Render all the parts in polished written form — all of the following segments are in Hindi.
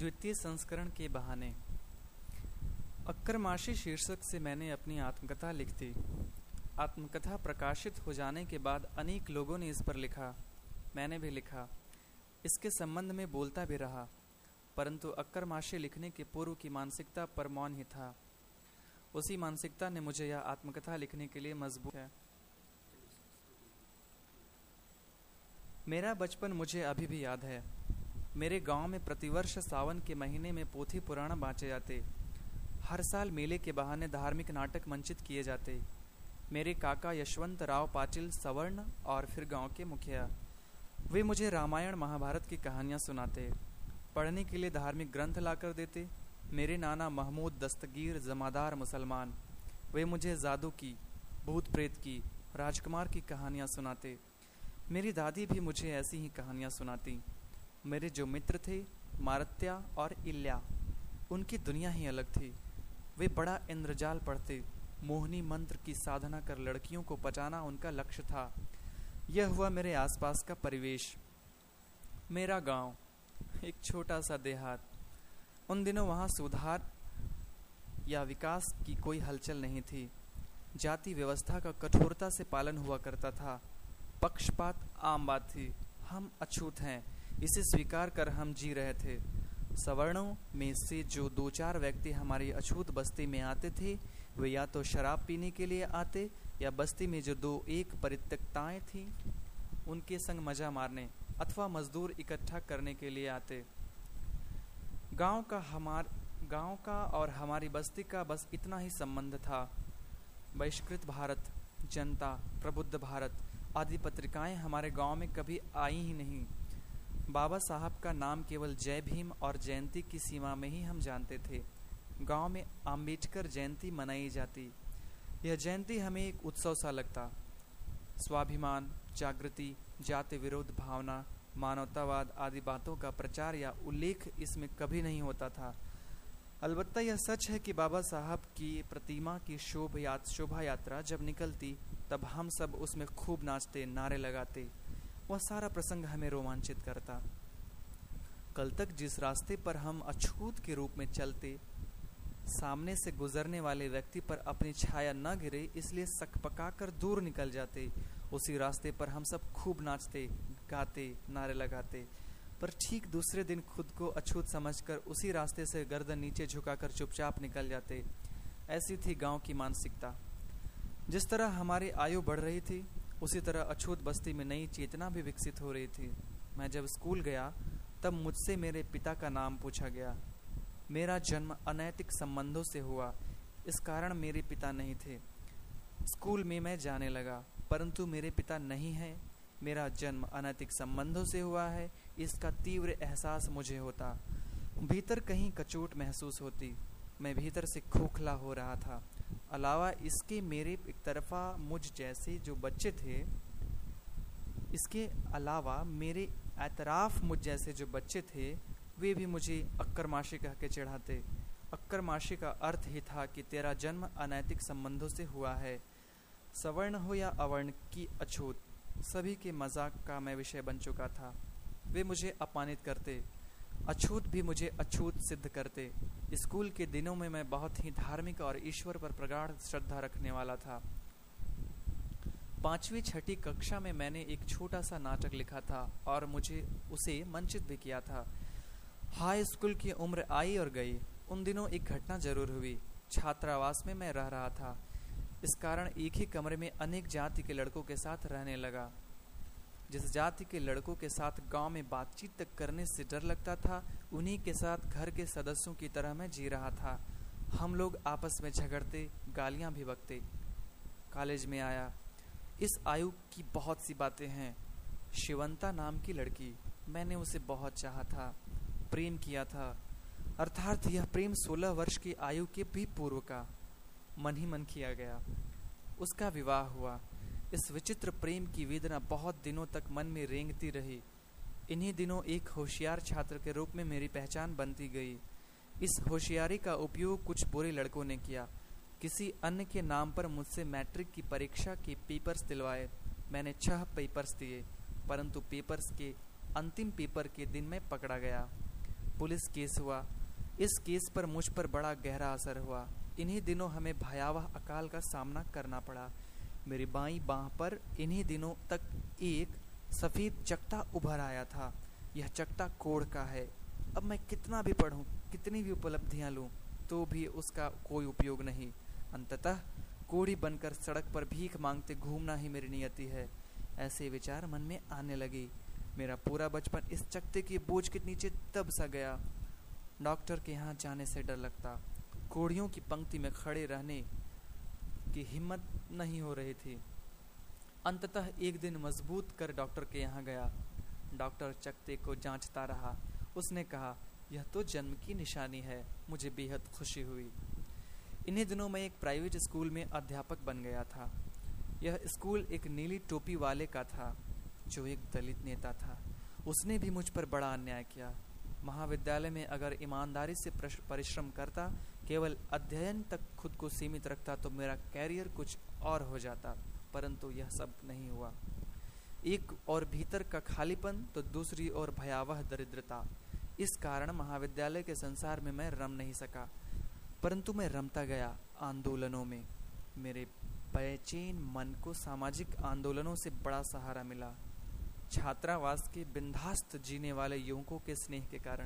द्वितीय संस्करण के बहाने। अक्करमाशी शीर्षक से मैंने अपनी आत्मकथा लिख दी। आत्मकथा प्रकाशित हो जाने के बाद अनेक लोगों ने इस पर लिखा, मैंने भी लिखा, इसके संबंध में बोलता भी रहा, परंतु अक्करमाशी लिखने के पूर्व की मानसिकता पर मौन ही था। उसी मानसिकता ने मुझे यह आत्मकथा लिखने के लिए मजबूर है। मेरा बचपन मुझे अभी भी याद है। मेरे गांव में प्रतिवर्ष सावन के महीने में पोथी पुराण बाँचे जाते। हर साल मेले के बहाने धार्मिक नाटक मंचित किए जाते। मेरे काका यशवंत राव पाटिल सवर्ण और फिर गांव के मुखिया, वे मुझे रामायण महाभारत की कहानियां सुनाते, पढ़ने के लिए धार्मिक ग्रंथ लाकर देते। मेरे नाना महमूद दस्तगीर जमादार मुसलमान, वे मुझे जादू की, भूत प्रेत की, राजकुमार की कहानियां सुनाते। मेरी दादी भी मुझे ऐसी ही कहानियां सुनाती। मेरे जो मित्र थे मारत्या और इल्या, उनकी दुनिया ही अलग थी। वे बड़ा इंद्रजाल पढ़ते। मोहिनी मंत्र की साधना कर लड़कियों को पचाना उनका लक्ष्य था। यह हुआ मेरे आसपास का परिवेश। मेरा गांव एक छोटा सा देहात। उन दिनों वहाँ सुधार या विकास की कोई हलचल नहीं थी। जाति व्यवस्था का कठोरता से पालन हुआ करता था। पक्षपात आम बात थी। हम अछूत हैं, इसे स्वीकार कर हम जी रहे थे। सवर्णों में से जो दो चार व्यक्ति हमारी अछूत बस्ती में आते थे, वे या तो शराब पीने के लिए आते या बस्ती में जो दो एक परित्यक्ताएं थीं उनके संग मजा मारने अथवा मजदूर इकट्ठा करने के लिए आते। गांव का और हमारी बस्ती का बस इतना ही संबंध था। बहिष्कृत भारत, जनता, प्रबुद्ध भारत आदि पत्रिकाएं हमारे गांव में कभी आई ही नहीं। बाबा साहब का नाम केवल जय भीम और जयंती की सीमा में ही हम जानते थे। गांव में अम्बेडकर जयंती मनाई जाती। यह जयंती हमें एक उत्सव सा लगता। स्वाभिमान, जागृति, जाति विरोध भावना, मानवतावाद आदि बातों का प्रचार या उल्लेख इसमें कभी नहीं होता था। अलबत्ता यह सच है कि बाबा साहब की प्रतिमा की शोभा यात्रा जब निकलती तब हम सब उसमें खूब नाचते, नारे लगाते। वह सारा प्रसंग हमें रोमांचित करता। कल तक जिस रास्ते पर हम अछूत के रूप में चलते, सामने से गुजरने वाले व्यक्ति पर अपनी छाया न गिरे इसलिए सकपका कर दूर निकल जाते, उसी रास्ते पर हम सब खूब नाचते, गाते, नारे लगाते। पर ठीक दूसरे दिन खुद को अछूत समझकर उसी रास्ते से गर्दन नीचे झुकाकर चुपचाप निकल जाते। ऐसी थी गांव की मानसिकता। जिस तरह हमारी आयु बढ़ रही थी, उसी तरह अछूत बस्ती में नई चेतना भी विकसित हो रही थी। मैं जब स्कूल गया तब मुझसे मेरे पिता का नाम पूछा गया। मेरा जन्म अनैतिक संबंधों से हुआ, इस कारण मेरे पिता नहीं थे। स्कूल में मैं जाने लगा, परंतु मेरे पिता नहीं है। मेरा जन्म अनैतिक संबंधों से हुआ है, इसका तीव्र एहसास मुझे होता। भीतर कहीं कचोट महसूस होती। मैं भीतर से खोखला हो रहा था। अलावा इसके मेरे एक तरफा मुझ जैसे जो बच्चे थे, इसके अलावा मेरे एतराफ मुझ जैसे जो बच्चे थे, वे भी मुझे अक्करमाशी कह के चिढ़ाते। अक्करमाशी का अर्थ ही था कि तेरा जन्म अनैतिक संबंधों से हुआ है। सवर्ण हो या अवर्ण की अछूत, सभी के मजाक का मैं विषय बन चुका था। वे मुझे अपमानित करते, अछूत भी मुझे अछूत सिद्ध करते। स्कूल के दिनों में मैं बहुत ही धार्मिक और ईश्वर पर प्रगाढ़ श्रद्धा रखने वाला था। 5वीं 6ठी कक्षा में मैंने एक छोटा सा नाटक लिखा था और मुझे उसे मंचित भी किया था। हाई स्कूल की उम्र आई और गई। उन दिनों एक घटना जरूर हुई। छात्रावास में मैं रह रहा था। इस कारण एक ही कमरे में अनेक जाति के लड़कों के साथ रहने लगा। जिस जाति के लड़कों के साथ गांव में बातचीत तक करने से डर लगता था, उन्हीं के साथ घर के सदस्यों की तरह मैं जी रहा था। हम लोग आपस में झगड़ते, गालियां भी बकते। कॉलेज में आया। इस आयु की बहुत सी बातें हैं। शिवंता नाम की लड़की, मैंने उसे बहुत चाहा था, प्रेम किया था। अर्थात यह प्रेम 16 वर्ष की आयु के भी पूर्व का मन ही मन किया गया। उसका विवाह हुआ। इस विचित्र प्रेम की वेदना बहुत दिनों तक मन में रेंगती रही। इन्हीं दिनों एक होशियार छात्र के रूप में मेरी पहचान बनती गई। इस होशियारी का उपयोग कुछ बुरे लड़कों ने किया। किसी अन्य के नाम पर मुझसे मैट्रिक की परीक्षा के पेपर्स दिलवाए। मैंने 6 पेपर्स दिए, परंतु पेपर्स के अंतिम पेपर के दिन मैं पकड़ा गया। पुलिस केस हुआ। इस केस पर मुझ पर बड़ा गहरा असर हुआ। इन्हीं दिनों हमें भयावह अकाल का सामना करना पड़ा। मेरी बाईं बांह पर इन्हीं दिनों तक एक सफ़ेद चकता उभर आया था। यह चकता कोढ़ का है। अब मैं कितना भी पढ़ूं, कितनी भी उपलब्धियां लूं, तो भी उसका कोई उपयोग नहीं। अंततः कोढ़ी बनकर सड़क पर भीख मांगते घूमना ही मेरी नियति है। ऐसे विचार मन में आने लगे। मेरा पूरा बचपन इस चकते के बोझ के नीचे दब सा गया। डॉक्टर के यहाँ जाने से डर लगता। कोढ़ियों की पंक्ति में खड़े रहने की हिम्मत नहीं हो रही थी। अंततः एक दिन मजबूत कर डॉक्टर के यहाँ गया। डॉक्टर चकते को जांचता रहा। उसने कहा, यह तो जन्म की निशानी है। मुझे बेहद खुशी हुई। इन्हीं दिनों मैं एक प्राइवेट स्कूल में अध्यापक बन गया था। यह स्कूल एक नीली टोपी वाले का था, जो एक दलित नेता था। उसने भी मुझ पर बड़ा अन्याय किया। महाविद्यालय में अगर ईमानदारी से परिश्रम करता, केवल अध्ययन तक खुद को सीमित रखता, तो मेरा कैरियर कुछ और हो जाता, परंतु यह सब नहीं हुआ। एक और भीतर का खालीपन, तो दूसरी ओर भयावह दरिद्रता। इस कारण महाविद्यालय के संसार में मैं रम नहीं सका, परंतु मैं रमता गया आंदोलनों में। मेरे बेचैन मन को सामाजिक आंदोलनों से बड़ा सहारा मिला। छात्रावास के बिंदास्त जीने वाले युवकों के स्नेह के कारण।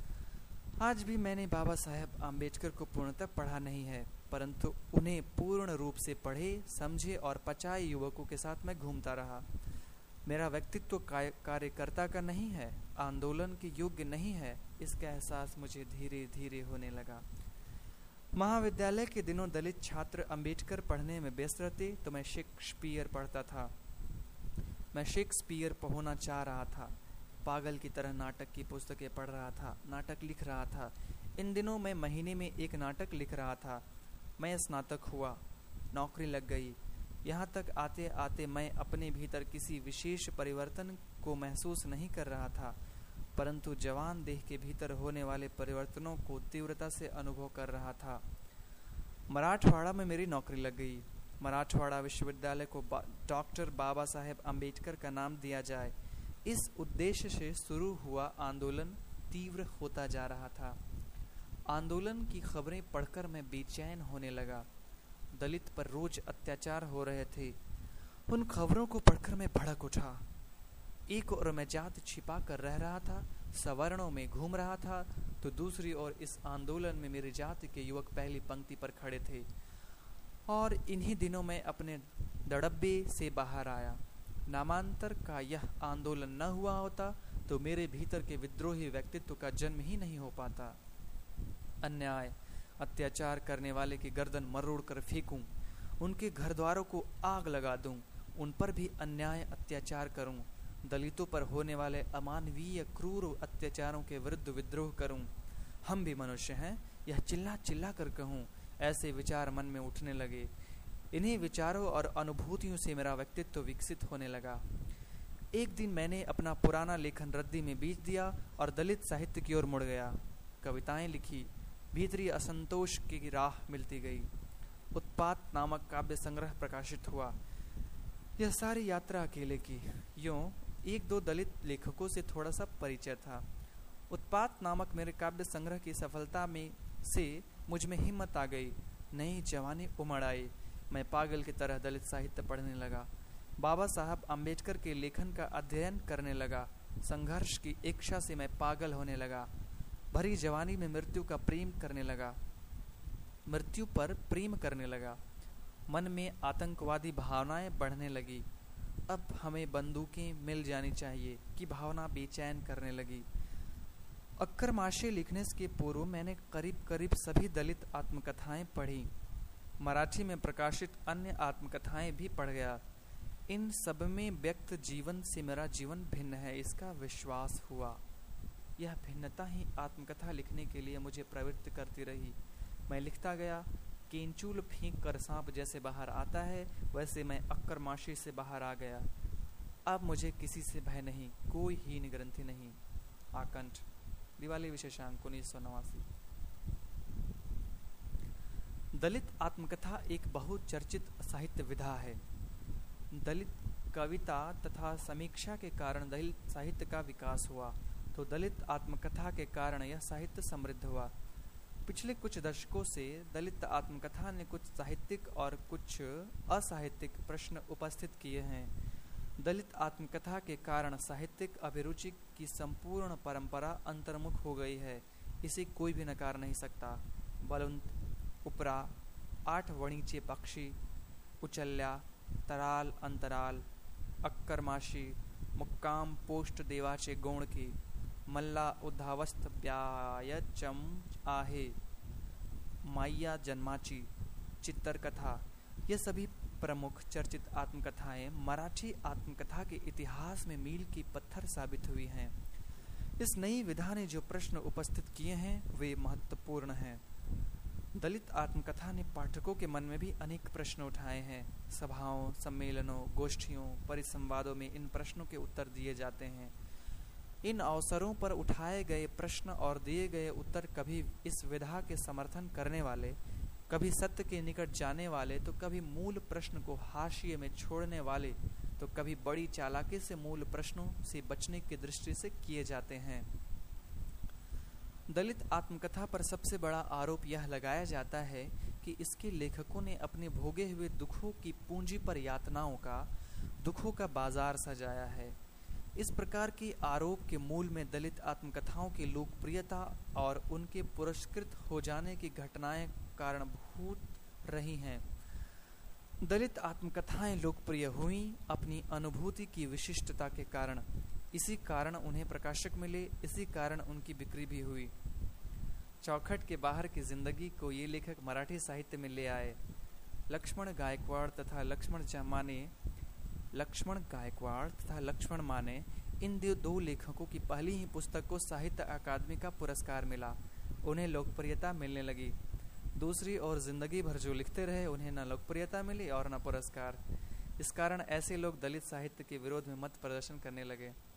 आज भी मैंने बाबा साहेब आम्बेडकर को पूर्णतः पढ़ा नहीं है, परंतु उन्हें पूर्ण रूप से पढ़े, समझे और पचाए युवकों के साथ मैं घूमता रहा। मेरा व्यक्तित्व कार्यकर्ता का नहीं है, आंदोलन के योग्य नहीं है, इसका एहसास मुझे धीरे धीरे होने लगा। महाविद्यालय के दिनों दलित छात्र अम्बेडकर पढ़ने में व्यस्त रहते, तो मैं शेक्सपियर पढ़ता था। मैं शेक्सपियर होना चाह रहा था। पागल की तरह नाटक की पुस्तकें पढ़ रहा था, नाटक लिख रहा था। इन दिनों मैं महीने में एक नाटक लिख रहा था। मैं स्नातक हुआ, नौकरी लग गई। यहाँ तक आते आते मैं अपने भीतर किसी विशेष परिवर्तन को महसूस नहीं कर रहा था, परंतु जवान देह के भीतर होने वाले परिवर्तनों को तीव्रता से अनुभव कर रहा था। मराठवाड़ा में मेरी नौकरी लग गई। मराठवाड़ा विश्वविद्यालय को डॉक्टर बाबा साहेब अम्बेडकर का नाम दिया जाए, इस उद्देश्य से शुरू हुआ आंदोलन तीव्र होता जा रहा था। आंदोलन की खबरें पढ़कर मैं बेचैन होने लगा। दलित पर रोज अत्याचार हो रहे थे। उन खबरों को पढ़कर मैं भड़क उठा। एक ओर मैं जात छिपा कर रह रहा था, सवर्णों में घूम रहा था, तो दूसरी ओर इस आंदोलन में मेरी जाति के युवक पहली पंक्ति पर खड़े थे। और इन्हीं दिनों में अपने दड़ब्बे से बाहर आया। नामांतर का यह आंदोलन न हुआ होता, तो मेरे भीतर के विद्रोही व्यक्तित्व का जन्म ही नहीं हो पाता। अन्याय अत्याचार करने वाले की गर्दन मरोड़ कर फेंकूं, उनके घर द्वारों को आग लगा दूं, उन पर भी अन्याय अत्याचार करूं, दलितों पर होने वाले अमानवीय क्रूर अत्याचारों के विरुद्ध विद्रोह करूं। हम भी मनुष्य हैं, यह चिल्ला चिल्ला कर कहूं। ऐसे विचार मन में उठने लगे। इन्हीं विचारों और अनुभूतियों से मेरा व्यक्तित्व विकसित होने लगा। एक दिन मैंने अपना पुराना लेखन रद्दी में बीच दिया और दलित साहित्य की ओर मुड़ गया। कविताएं लिखी, भीतरी असंतोष की राह मिलती गई। उत्पात नामक काव्य संग्रह प्रकाशित हुआ। यह सारी यात्रा अकेले की। यूं एक दो दलित लेखकों से थोड़ा सा परिचय था। उत्पात नामक मेरे काव्य संग्रह की सफलता में से मुझ में हिम्मत आ गई, नई जवानी उमड़ आई। मैं पागल की तरह दलित साहित्य पढ़ने लगा। बाबा साहब अम्बेडकर के लेखन का अध्ययन करने लगा। संघर्ष की इच्छा से मैं पागल होने लगा। भरी जवानी में मृत्यु का प्रेम करने लगा, मृत्यु पर प्रेम करने लगा। मन में आतंकवादी भावनाएं बढ़ने लगी। अब हमें बंदूकें मिल जानी चाहिए कि भावना बेचैन करने लगी। अक्करमाशे लिखने के पूर्व मैंने करीब करीब सभी दलित आत्मकथाएं पढ़ी। मराठी में प्रकाशित अन्य आत्मकथाएं भी पढ़ गया। इन सब में व्यक्त जीवन से मेरा जीवन भिन्न है, इसका विश्वास हुआ। यह भिन्नता ही आत्मकथा लिखने के लिए मुझे प्रवृत्त करती रही। मैं लिखता गया। केंचूल फेंक कर सांप जैसे बाहर आता है, वैसे मैं अक्करमाशी से बाहर आ गया। अब मुझे किसी से भय नहीं, कोई हीन ग्रंथि नहीं। आकंठ, दिवाली विशेषांक 1989। दलित आत्मकथा एक बहुचर्चित साहित्य विधा है। दलित कविता तथा समीक्षा के कारण दलित साहित्य का विकास हुआ। तो दलित आत्मकथा के कारण यह साहित्य समृद्ध हुआ। पिछले कुछ दशकों से दलित आत्मकथा ने कुछ साहित्यिक और कुछ असाहित्यिक प्रश्न उपस्थित किए हैं। दलित आत्मकथा के कारण साहित्यिक अभिरुचि की संपूर्ण परंपरा अंतर्मुख हो गई है, इसे कोई भी नकार नहीं सकता। बलुंत, उपरा, 8 वणिचे पक्षी, उचल्या, तराल अंतराल, अक्करमाशी, मुक्काम पोष्ट देवाचे गौण की, मल्ला उद्धावस्थ ब्यायचम आहे, माइया जन्माची, चित्तरकथा, ये सभी प्रमुख चर्चित आत्मकथाएं मराठी आत्मकथा के इतिहास में मील की पत्थर साबित हुई हैं। इस नई विधा ने जो प्रश्न उपस्थित किए हैं वे महत्वपूर्ण हैं। दलित आत्मकथा ने पाठकों के मन में भी अनेक प्रश्न उठाए हैं। सभाओं, सम्मेलनों, गोष्ठियों, परिसंवादों में इन प्रश्नों के उत्तर दिए जाते हैं। इन अवसरों पर उठाए गए प्रश्न और दिए गए उत्तर कभी इस विधा के समर्थन करने वाले, कभी सत्य के निकट जाने वाले, तो कभी मूल प्रश्न को हाशिए में छोड़ने वाले, तो कभी बड़ी चालाकी से मूल प्रश्नों से बचने की दृष्टि से किए जाते हैं। दलित आत्मकथा पर सबसे बड़ा आरोप यह लगाया जाता है कि इसके लेखकों ने अपने भोगे हुए दुखों की पूंजी पर यातनाओं का, दुखों का बाजार सजाया है। इस प्रकार की आरोप के मूल में दलित आत्मकथाओं की लोकप्रियता और उनके पुरस्कृत हो जाने की घटनाएं कारणभूत रही हैं। दलित आत्मकथाएं लोकप्रिय हुईं अपनी अनुभूति की विशिष्टता के कारण। इसी कारण उन्हें प्रकाशक मिले, इसी कारण उनकी बिक्री भी हुई। चौखट के बाहर की जिंदगी को ये लेखक मराठी साहित्य में ले आए। लक्ष्मण गायकवाड़ तथा लक्ष्मण माने इन दो लेखकों की पहली ही पुस्तक को साहित्य अकादमी का पुरस्कार मिला। उन्हें लोकप्रियता मिलने लगी। दूसरी ओर जिंदगी भर जो लिखते रहे उन्हें न लोकप्रियता मिली और न पुरस्कार। इस कारण ऐसे लोग दलित साहित्य के विरोध में मत प्रदर्शन करने लगे।